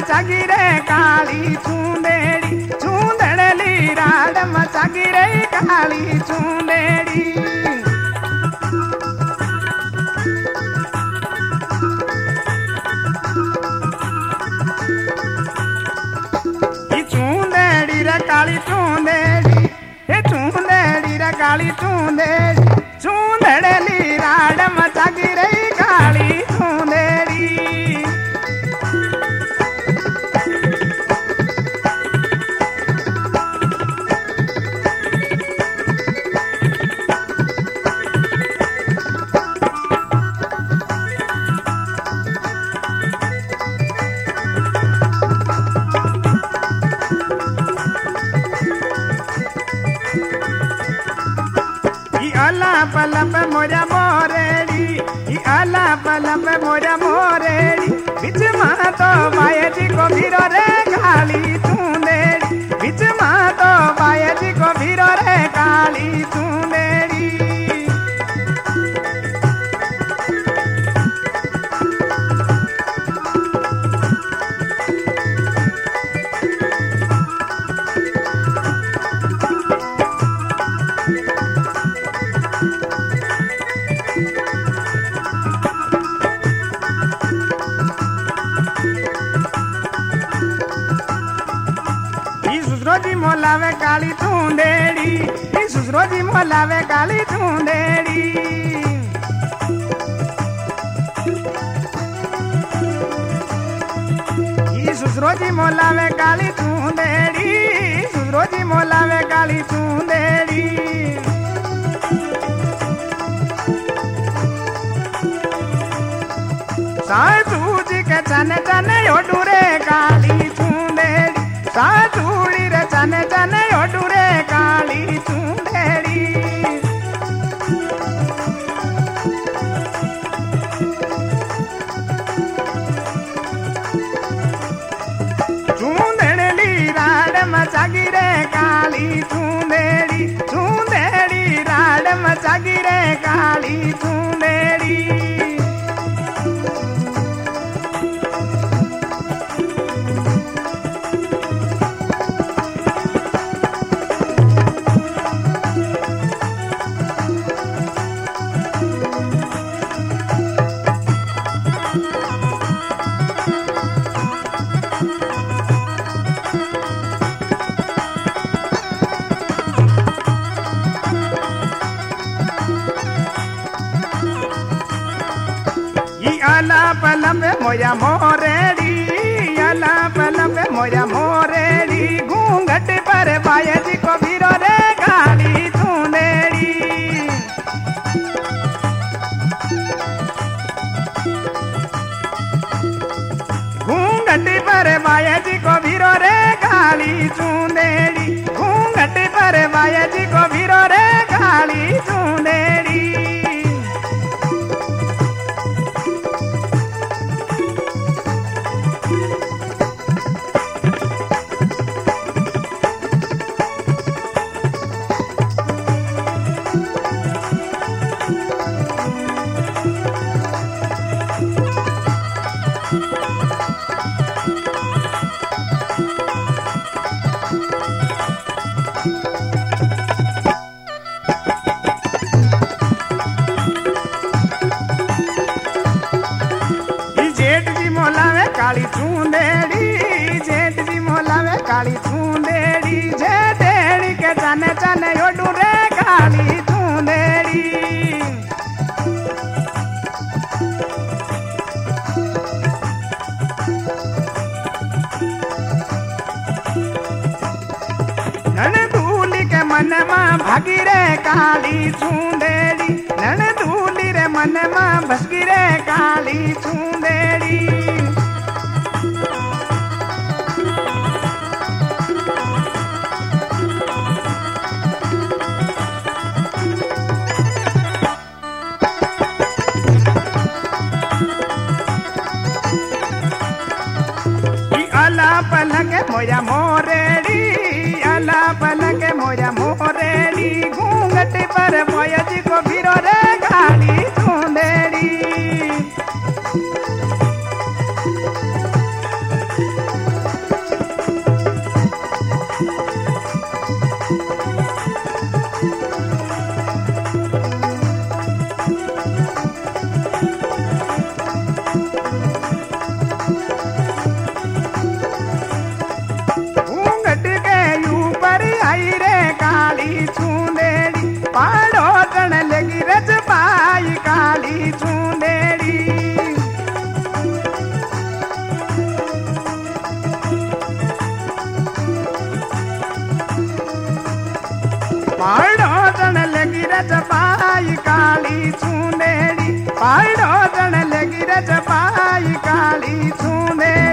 मचागी रे काली चूंदेड़ी चूंदड़ली राड मचागी रे काली चूंदेड़ी चूंदेड़ी रे काली चूंदेड़ी हे चूंदेड़ी रे काली चूंदेड़ी चूंदड़ली राड मचागी रे काली चूंदेड़ी आला पलप मोरा मोरेड़ी आला पलप मोरा मोरेड़ी बिच मां तो बाया जी को भीरो रे काली चूंदेड़ी बिच मां तो बाया जी को भीरो रे काली चूंदेड़ी सुसरोजी मोलावे काली चूंदेड़ी सुसरोजी मोलावे काली चूंदेड़ी सुसरोजी मोलावे काली चूंदेड़ी सुसरोजी मोलावे काली चूंदेड़ी सासू जी के चने चने ओडू रे काली चूंदेड़ी साधुड़ी रे चने चने ओडू रे काली चूंदेड़ी चूंदेड़ी राड मचागी रे काली चूंदेड़ी चूंदेड़ी राड मचागी रे काली चूंदेड़ी आला पलप मोया मोरेड़ी आला पलप मोया मोरेड़ी घूंघट पर बाया जी को भीरो रे काली चूंदेड़ी घूंघट पर बाया जी को भीरो रे काली चूंदेड़ी घूंघट पर बाया जी को भीरो रे काली चूंदेड़ी काली चूंदेड़ी जेठ जी मोलावे काली चूंदेड़ी जेठेड़ी के चने चने ओडू रे काली चूंदेड़ी ननदूली के मन मां भागी रे काली चूंदेड़ी ननदूली रे मन मां भसगी रे काली चूंदेड़ी आला पलक मोया मोरेड़ी आला पलक मोया मोरेड़ी घूंघट पर मोया जी को भीरो रे काली चूंदेड़ी पाड़ो जन लगी रजबाई काली चूंदेड़ी, पाड़ो जन लगी रजबाई काली चूंदेड़ी।